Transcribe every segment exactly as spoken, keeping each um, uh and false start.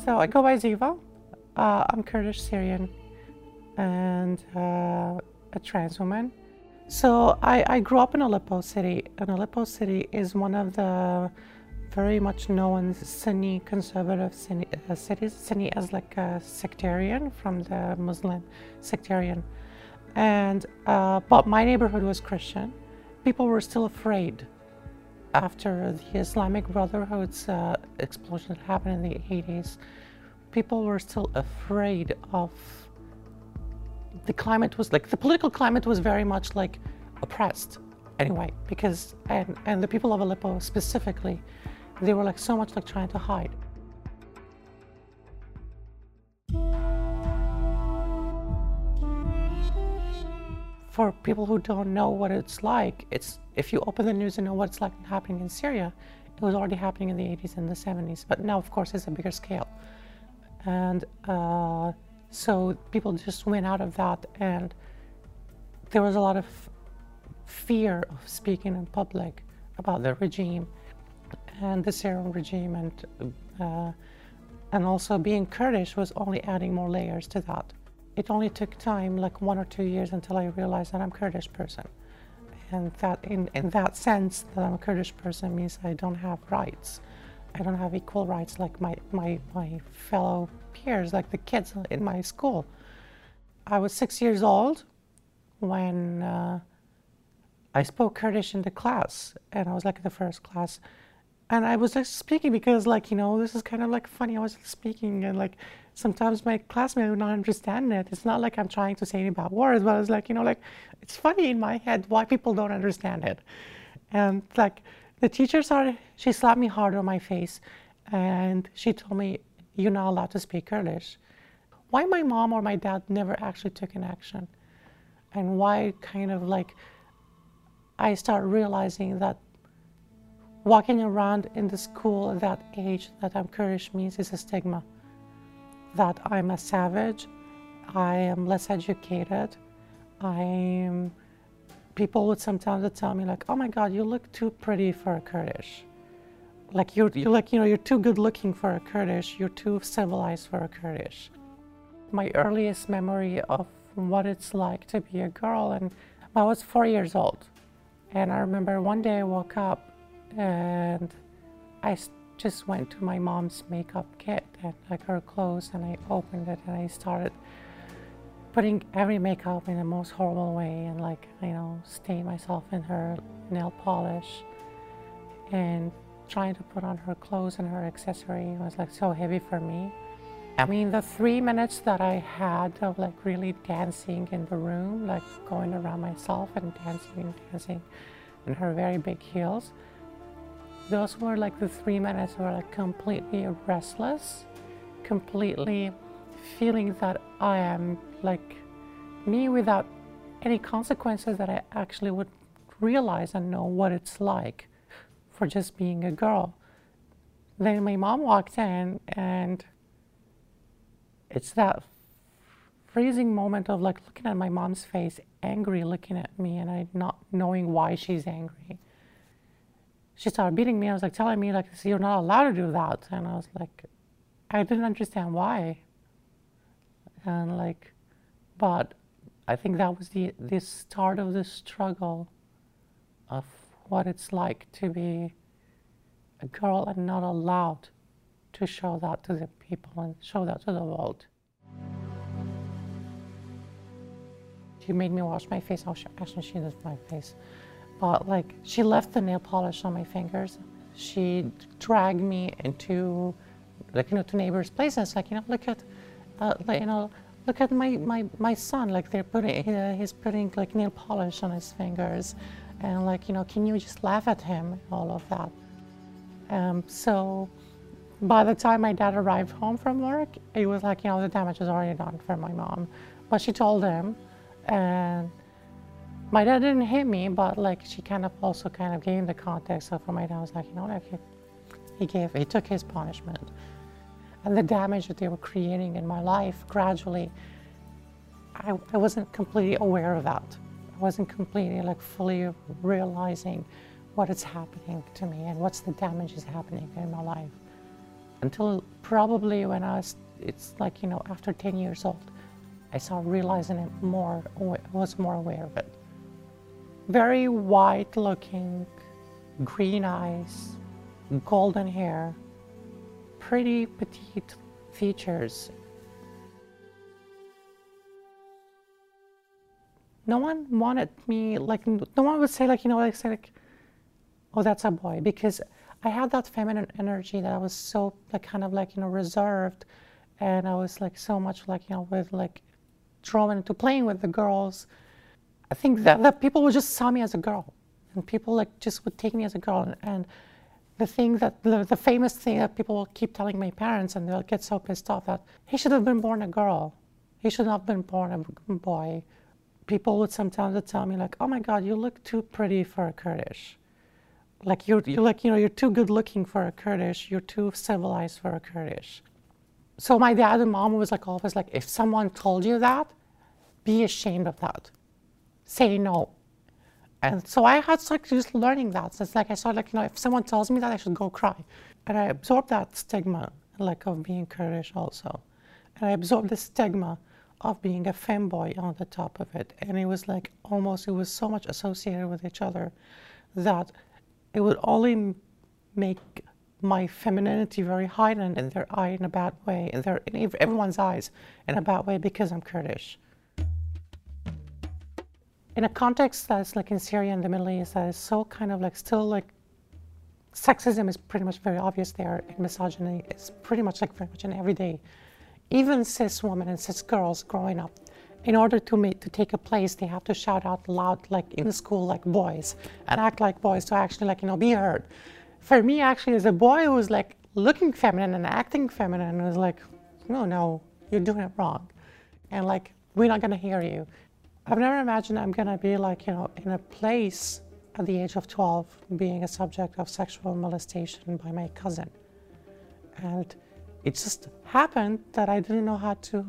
So I go by Ziva. Uh, I'm Kurdish Syrian and uh, a trans woman. So I, I grew up in Aleppo City, and Aleppo City is one of the very much known Sunni conservative Sunni, uh, cities. Sunni as like a sectarian from the Muslim sectarian. And uh, but my neighborhood was Christian. People were still afraid after the Islamic Brotherhood's uh, explosion that happened in the eighties. People were still afraid of the climate was like the political climate was very much like oppressed anyway, because and and the people of Aleppo specifically, they were like so much like trying to hide. For people who don't know what it's like, it's if you open the news and know what it's like happening in Syria, it was already happening in the eighties and the seventies, but now of course it's a bigger scale. And uh, so people just went out of that, and there was a lot of fear of speaking in public about the regime and the Syrian regime, and uh, and also being Kurdish was only adding more layers to that. It only took time, like one or two years, until I realized that I'm a Kurdish person, and that in, in that sense that I'm a Kurdish person means I don't have rights. I don't have equal rights like my, my, my fellow peers, like the kids in my school. I was six years old when uh, I spoke Kurdish in the class, and I was like in the first class. And I was like speaking because, like, you know, this is kind of like funny. I was speaking, and like sometimes my classmates would not understand it. It's not like I'm trying to say any bad words, but it's like, you know, like it's funny in my head why people don't understand it. And like the teacher started, she slapped me hard on my face, and she told me, "You're not allowed to speak Kurdish." Why my mom or my dad never actually took an action, and why kind of like I start realizing that walking around in the school at that age that I'm Kurdish means is a stigma. That I'm a savage, I am less educated, I am, people would sometimes tell me like, "Oh my God, you look too pretty for a Kurdish." Like you're, you're like, you know, you're too good looking for a Kurdish, you're too civilized for a Kurdish. My earliest memory of what it's like to be a girl, and I was four years old. And I remember one day I woke up and I just went to my mom's makeup kit and like her clothes, and I opened it and I started putting every makeup in the most horrible way, and like, you know, stain myself in her nail polish and trying to put on her clothes and her accessory. It was like so heavy for me. I mean, the three minutes that I had of like really dancing in the room, like going around myself and dancing and dancing in her very big heels, those were like the three minutes where like completely restless, completely feeling that I am like me without any consequences, that I actually would realize and know what it's like for just being a girl. Then my mom walked in, and it's that freezing moment of like looking at my mom's face, angry, looking at me, and I not knowing why she's angry. She started beating me. I was like telling me like, "You're not allowed to do that." And I was like, I didn't understand why. And like, but I think that was the, the start of the struggle of what it's like to be a girl and not allowed to show that to the people and show that to the world. She made me wash my face. Oh, actually, she did my face. But like, she left the nail polish on my fingers. She dragged me into, like, you know, to neighbors' places. Like, you know, look at, uh, like, you know, look at my, my, my son. Like, they're putting, uh, he's putting like nail polish on his fingers, and like, you know, can you just laugh at him and all of that? Um, so by the time my dad arrived home from work, it was like, you know, the damage was already done for my mom. But she told him, and my dad didn't hit me, but like she kind of also kind of gave the context. So for my dad, I was like, you know, like he, he gave, he took his punishment. And the damage that they were creating in my life gradually, I, I wasn't completely aware of that. I wasn't completely like fully realizing what is happening to me and what's the damage is happening in my life. Until probably when I was, it's like, you know, after ten years old, I started realizing it more, was more aware of it. Very white looking, green eyes, golden hair, pretty petite features. No one wanted me, like, no one would say, like, you know, like, say, like, oh, that's a boy, because I had that feminine energy that I was so, like, kind of, like, you know, reserved, and I was, like, so much, like, you know, with, like, drawn into playing with the girls. I think that, that people would just saw me as a girl, and people, like, just would take me as a girl, and, and the thing that, the, the famous thing that people will keep telling my parents, and they'll get so pissed off, that he should have been born a girl. He should not have been born a boy. People would sometimes tell me, like, oh my God, you look too pretty for a Kurdish. Like, you're, you're like, you know, you're too good looking for a Kurdish. You're too civilized for a Kurdish. So my dad and mom was like, always like, if someone told you that, be ashamed of that. Say no. And so I had started just learning that. So it's like, I started like, you know, if someone tells me that, I should go cry. And I absorbed that stigma, like, of being Kurdish also. And I absorbed the stigma of being a femboy on the top of it. And it was like, almost, it was so much associated with each other that it would only make my femininity very heightened in their eye in a bad way, in, their, in everyone's eyes in a bad way, because I'm Kurdish. In a context that's like in Syria and the Middle East, that is so kind of like still like, sexism is pretty much very obvious there, and misogyny is pretty much like very much in everyday. Even cis women and cis girls growing up, in order to make, to take a place, they have to shout out loud, like in school, like boys, and act like boys to actually, like, you know, be heard. For me, actually, as a boy who was like looking feminine and acting feminine, was like, no, no, you're doing it wrong, and like, we're not gonna hear you. I've never imagined I'm gonna be like, you know, in a place at the age of twelve, being a subject of sexual molestation by my cousin, and it just happened that I didn't know how to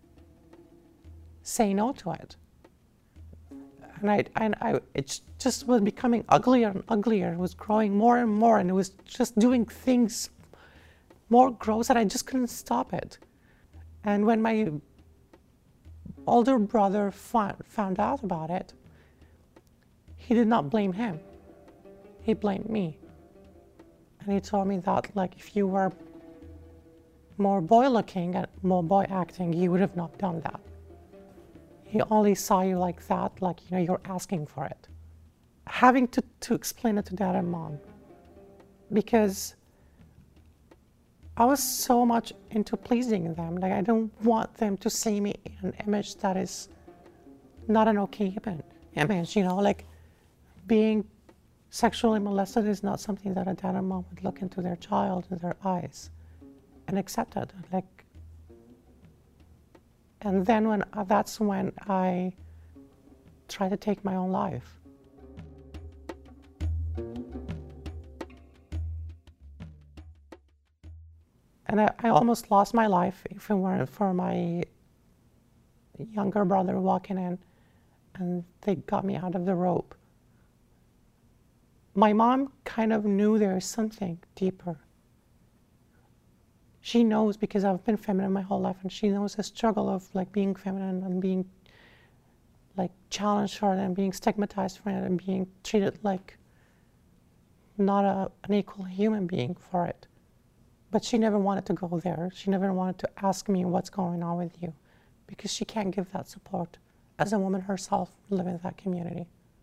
say no to it. And I, and I, it just was becoming uglier and uglier. It was growing more and more, and it was just doing things more gross that I just couldn't stop it. And when my older brother found, found out about it, he did not blame him. He blamed me. And he told me that, like, if you were more boy-looking and more boy-acting, you would have not done that. He only saw you like that, like, you know, you're asking for it. Having to, to explain it to dad and mom, because I was so much into pleasing them. Like, I don't want them to see me in an image that is not an okay image, you know, like, being sexually molested is not something that a dad and mom would look into their child in their eyes and accept it. Like, and then when uh, that's when I tried to take my own life. And I, I almost lost my life if it weren't for my younger brother walking in, and they got me out of the rope. My mom kind of knew there was something deeper. She knows, because I've been feminine my whole life, and she knows the struggle of like being feminine and being like challenged for it and being stigmatized for it and being treated like not a, an equal human being for it. But she never wanted to go there. She never wanted to ask me what's going on with you, because she can't give that support as a woman herself living in that community.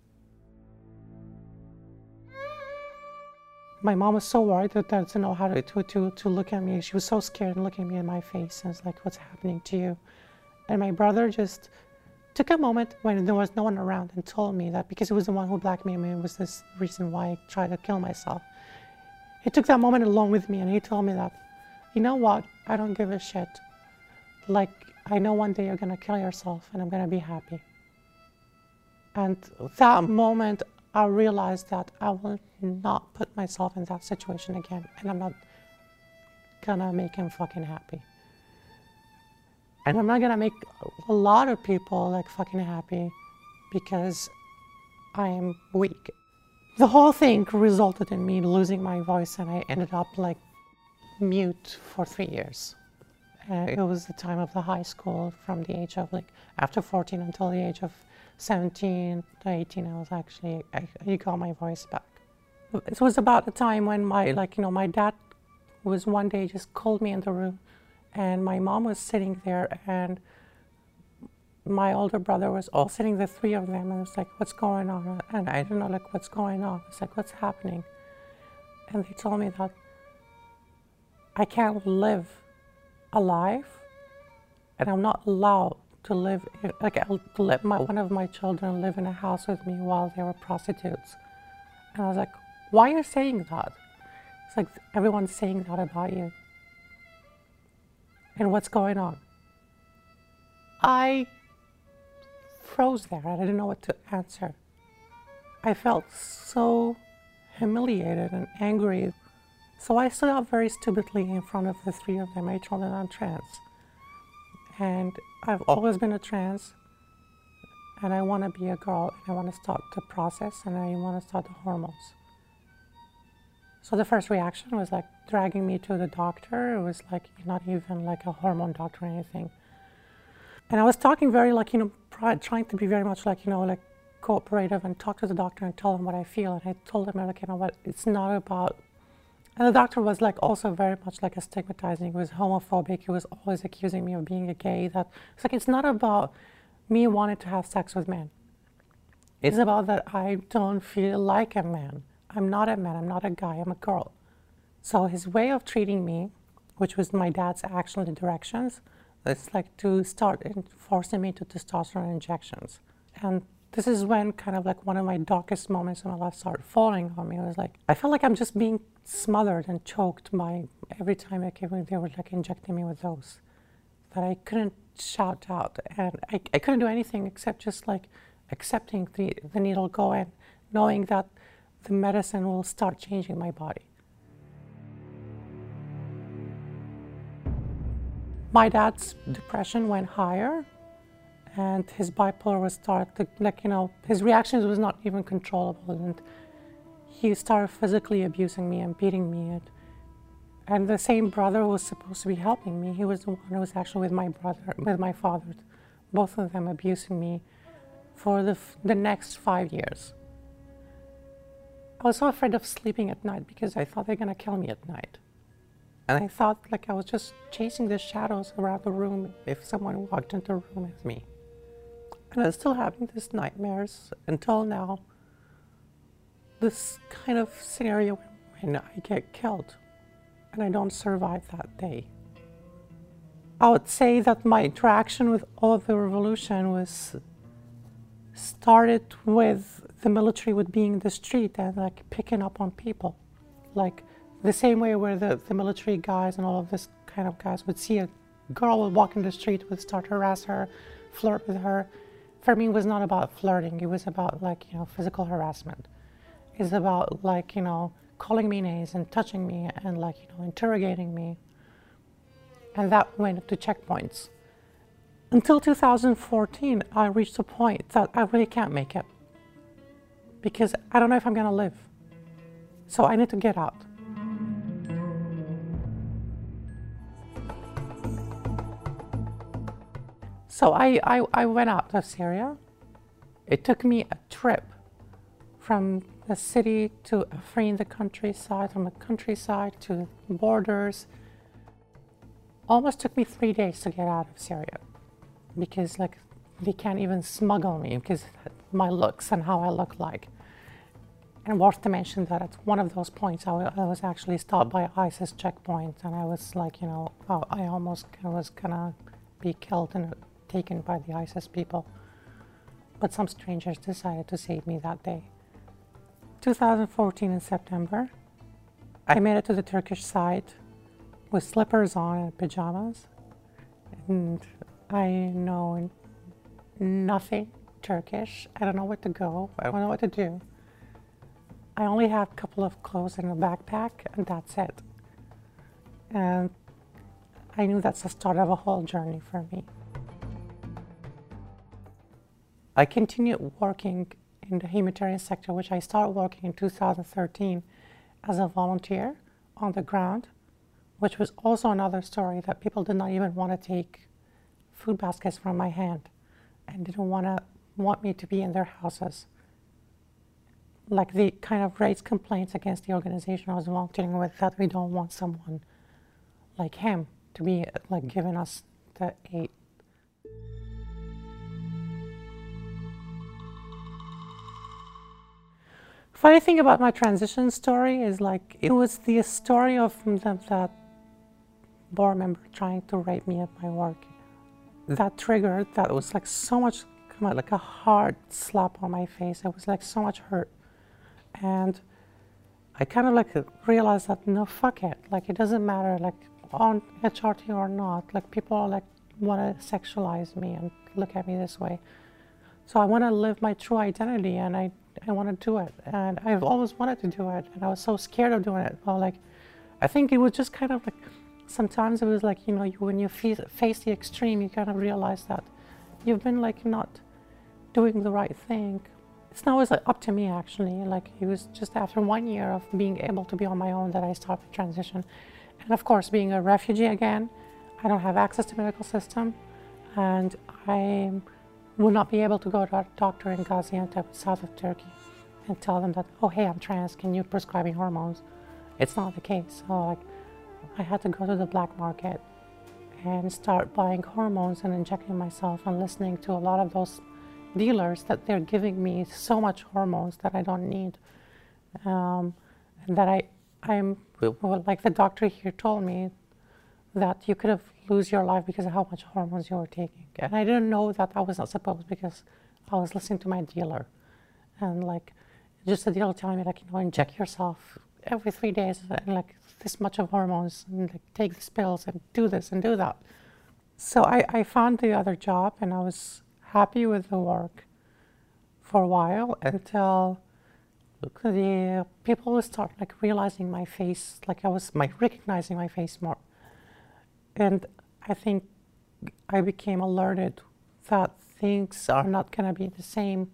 My mom was so worried that I didn't know how to, to, to, to look at me. She was so scared and looking me in my face, and was like, what's happening to you? And my brother just took a moment when there was no one around and told me that, because he was the one who blackmailed me, it was this reason why I tried to kill myself. He took that moment alone with me, and he told me that, you know what, I don't give a shit. Like, I know one day you're gonna kill yourself and I'm gonna be happy. And that moment, I realized that I will not put myself in that situation again, and I'm not gonna make him fucking happy. And I'm not gonna make a lot of people like fucking happy because I am weak. The whole thing resulted in me losing my voice, and I ended up like mute for three years. Uh, it was the time of the high school, from the age of like, after fourteen until the age of seventeen to eighteen, I was actually, I, I got my voice back. It was about the time when my, like, you know, my dad was one day just called me in the room, and my mom was sitting there, and my older brother was all sitting, the three of them, and I was like, what's going on? And I didn't know, like, what's going on? It's like, what's happening? And they told me that I can't live alive, and I'm not allowed to live, in, like, I'll let my, one of my children live in a house with me while they were prostitutes. And I was like, why are you saying that? It's like, everyone's saying that about you. And what's going on? I froze there, and I didn't know what to answer. I felt so humiliated and angry. So I stood up very stupidly in front of the three of them. I told them I'm trans. And I've always been a trans, and I want to be a girl, and I want to start the process, and I want to start the hormones. So the first reaction was like dragging me to the doctor. It was like not even like a hormone doctor or anything. And I was talking very like, you know, trying to be very much like, you know, like cooperative and talk to the doctor and tell him what I feel. And I told him, like, you know what, it's not about, and the doctor was like also very much like a stigmatizing. He was homophobic. He was always accusing me of being a gay. That it's like, it's not about me wanting to have sex with men. It's about that I don't feel like a man. I'm not a man. I'm not a guy. I'm a girl. So his way of treating me, which was my dad's actual directions, it's like to start forcing me to testosterone injections. And this is when kind of like one of my darkest moments in my life started falling on me. It was like, I felt like I'm just being smothered and choked by every time I came in, they were like injecting me with those, that I couldn't shout out. And I, I couldn't do anything except just like accepting the, the needle go in, knowing that the medicine will start changing my body. My dad's depression went higher, and his bipolar was started, like, you know, his reactions was not even controllable, and he started physically abusing me and beating me. And, and the same brother who was supposed to be helping me, he was the one who was actually with my brother, with my father, both of them abusing me for the, the next five years. I was so afraid of sleeping at night because I thought they were gonna kill me at night. And I thought like I was just chasing the shadows around the room if someone walked into the room with me. And I was still having these nightmares until now. This kind of scenario when I get killed and I don't survive that day. I would say that my interaction with all of the revolution was started with the military, with being in the street and like picking up on people. Like the same way where the, the military guys and all of this kind of guys would see a girl would walk in the street, would start to harass her, flirt with her. For me, it was not about flirting. It was about like, you know, physical harassment. It's about like, you know, calling me names and touching me and like, you know, interrogating me. And that went to checkpoints. Until two thousand fourteen, I reached a point that I really can't make it because I don't know if I'm gonna live. So I need to get out. So I, I, I went out of Syria. It took me a trip from the city to freeing the countryside, from the countryside to borders. Almost took me three days to get out of Syria because like they can't even smuggle me because of my looks and how I look like. And worth to mention that at one of those points I, I was actually stopped by ISIS checkpoint, and I was like, you know, oh, I almost was gonna be killed and taken by the ISIS people. But some strangers decided to save me that day. two thousand fourteen in September, I made it to the Turkish side with slippers on and pajamas. And I know nothing Turkish. I don't know where to go. I don't know what to do. I only have a couple of clothes and a backpack, and that's it. And I knew that's the start of a whole journey for me. I continued working in the humanitarian sector, which I started working in two thousand thirteen as a volunteer on the ground which was also another story, that people did not even want to take food baskets from my hand and didn't want to want me to be in their houses. Like, they kind of raised complaints against the organization I was volunteering with, that we don't want someone like him to be like giving us the aid. Funny thing about my transition story is, like, it was the story of the, that board member trying to rape me at my work that triggered, that was like so much, like a hard slap on my face. It was like so much hurt. And I kind of like realized that, no, fuck it. Like, it doesn't matter, like, on H R T or not, like, people are like, want to sexualize me and look at me this way. So I want to live my true identity, and I, I want to do it. And I've always wanted to do it, and I was so scared of doing it. Well, like, I think it was just kind of like, sometimes it was like, you know, you, when you face, face the extreme, you kind of realize that you've been like not doing the right thing. It's not always like up to me, actually. Like, it was just after one year of being able to be on my own that I started the transition. And of course, being a refugee again, I don't have access to medical system, and I will not be able to go to a doctor in Gaziantep, south of Turkey, and tell them that, oh, hey, I'm trans, can you prescribe me hormones? It's not the case. So, like, I had to go to the black market and start buying hormones and injecting myself, and listening to a lot of those dealers that they're giving me so much hormones that I don't need. Um, and that I, I'm, well, like the doctor here told me, that you could have lose your life because of how much hormones you were taking. And I didn't know that I was not supposed, because I was listening to my dealer. And like, just the dealer telling me, like, you know, inject yourself every three days and like this much of hormones, and like take these pills and do this and do that. So I, I found the other job, and I was happy with the work for a while, until the people would start like realizing my face, like I was my recognizing my face more. And I think I became alerted that things are not going to be the same.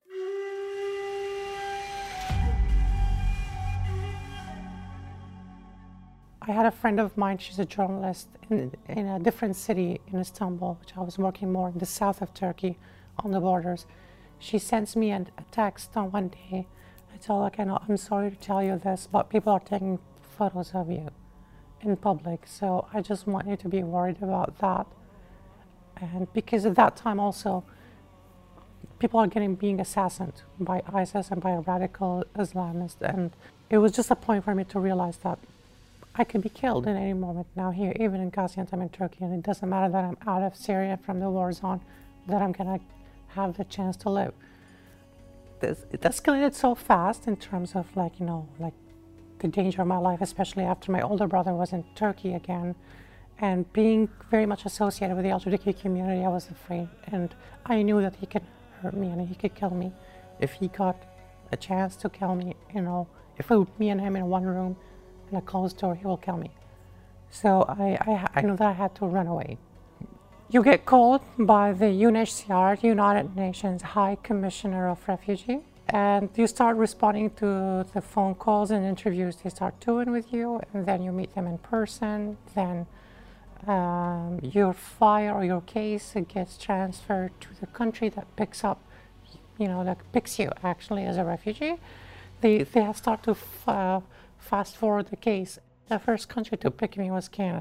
I had a friend of mine, she's a journalist in, in a different city in Istanbul, which I was working more in the south of Turkey on the borders. She sends me a text on one day. I tell her, like, I know, I'm sorry to tell you this, but people are taking photos of you in public, so I just want you to be worried about that. And because at that time also, people are getting being assassinated by ISIS and by radical Islamists, and it was just a point for me to realize that I could be killed at any moment now here, even in Gaziantep in Turkey, and it doesn't matter that I'm out of Syria from the war zone, that I'm gonna have the chance to live. This, it escalated so fast in terms of, like, you know, like the danger of my life, especially after my older brother was in Turkey again, and being very much associated with the L G B T Q community, I was afraid, and I knew that he could hurt me and he could kill me if he got a chance to kill me. You know, if it was me and him in one room in a closed door, he will kill me. So I, I, I knew that I had to run away. You get called by the U N H C R, United Nations High Commissioner of Refugee, and you start responding to the phone calls and interviews they start doing with you, and then you meet them in person. Then um, your file or your case gets transferred to the country that picks up, you know, that picks you actually as a refugee. They, they start to f uh, fast forward the case. The first country to pick me was Canada.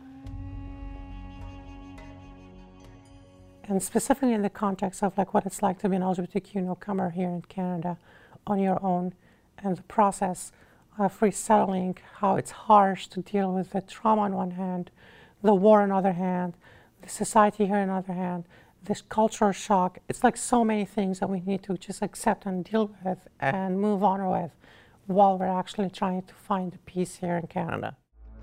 And specifically in the context of like what it's like to be an L G B T Q newcomer here in Canada on your own, and the process of resettling, how it's harsh to deal with the trauma on one hand, the war on the other hand, the society here on the other hand, this cultural shock. It's like so many things that we need to just accept and deal with and move on with while we're actually trying to find the peace here in Canada.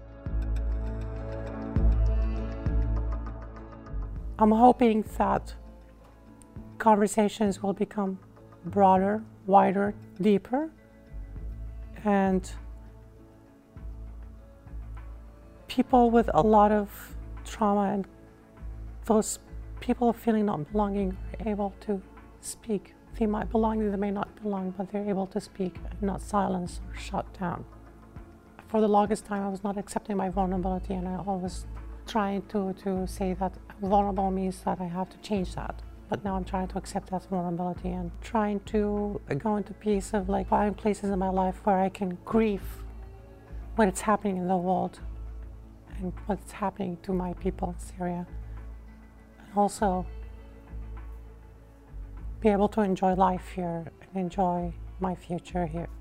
I'm hoping that conversations will become broader, wider, deeper, and people with a lot of trauma and those people feeling not belonging are able to speak. They might belong, they may not belong, but they're able to speak and not silence or shut down. for the longest time, I was not accepting my vulnerability, and I always trying to, to say that vulnerable means that I have to change that. But now I'm trying to accept that vulnerability and trying to go into peace of like find places in my life where I can grieve what is happening in the world and what's happening to my people in Syria. And also be able to enjoy life here and enjoy my future here.